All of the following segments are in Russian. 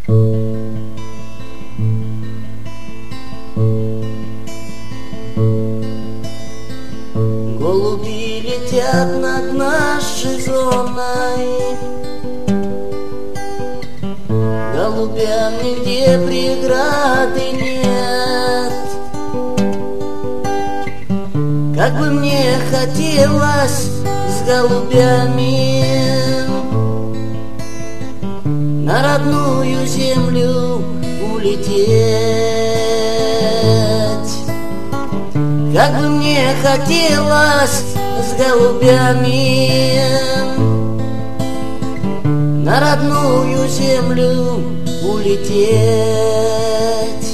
Голуби летят над нашей зоной, голубям нигде преграды нет. Как бы мне хотелось с голубями на родную землю улететь. Как бы мне хотелось с голубями на родную землю улететь.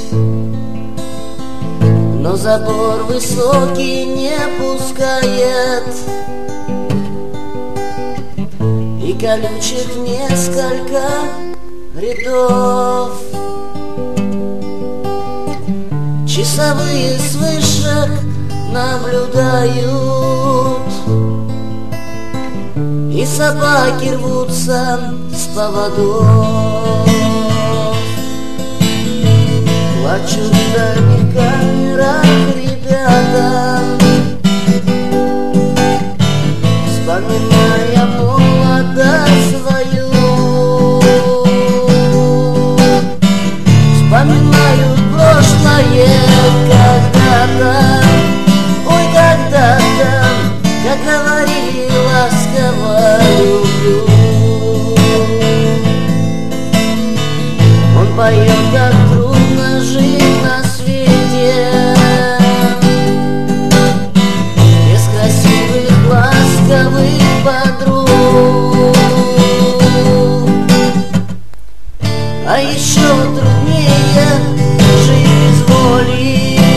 Но забор высокий не пускает, и колючих несколько рядов. Часовые с вышек наблюдают, и собаки рвутся с поводов. Плачут в дальних камерах ребята, вспоминая молодость свою. Вспоминают прошлое когда-то, ой, когда-то, как говорили ласково люблю. Он поет, как трудно жить на свете без красивых ласковых подруг. А еще труднее жить без воли.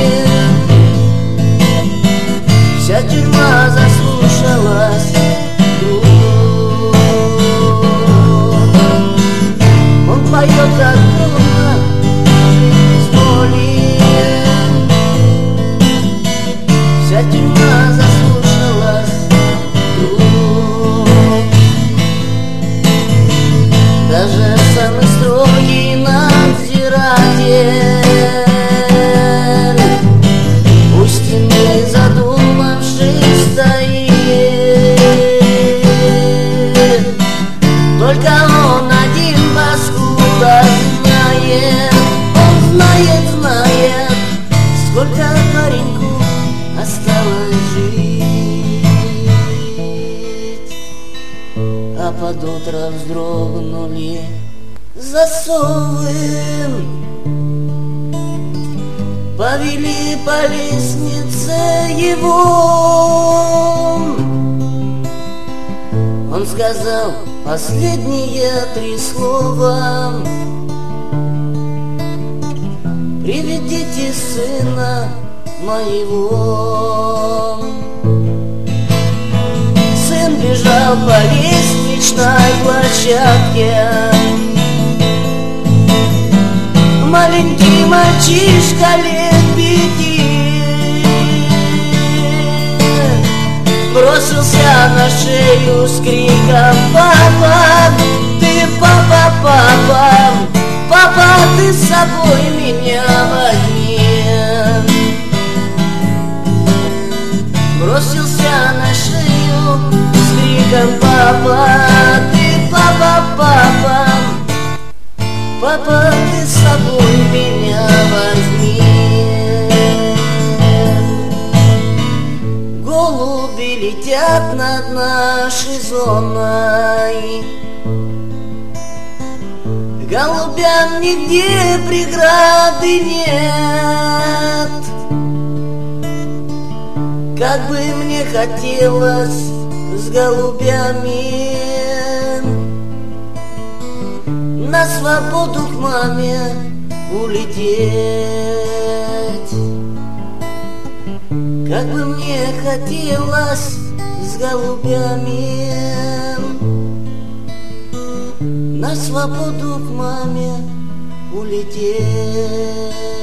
Вся тюрьма заслушалась кругом. Он поет, как трудно жить без воли. Вся тюрьма заслушалась кругом. Даже самый строгий надзиратель у стены задумавшись стоит. Только он один паскуда знает, он знает, сколько пареньку осталось жить. А под утро вздрогнули засовы, повели по лестнице его. Он сказал последние 3 слова: приведите сына моего. Сын бежал по лестничной площадке, маленький мальчишка лет 5 бросился на шею с криком: папа, ты папа, папа, папа, ты с собой меня возьми. Бросился на шею с криком: папа, ты папа, папа, папа, ты с собой меня возьми. Голуби летят над нашей зоной, голубям нигде преграды нет. Как бы мне хотелось с голубями на свободу к маме улететь. Как бы мне хотелось с голубями на свободу к маме улететь.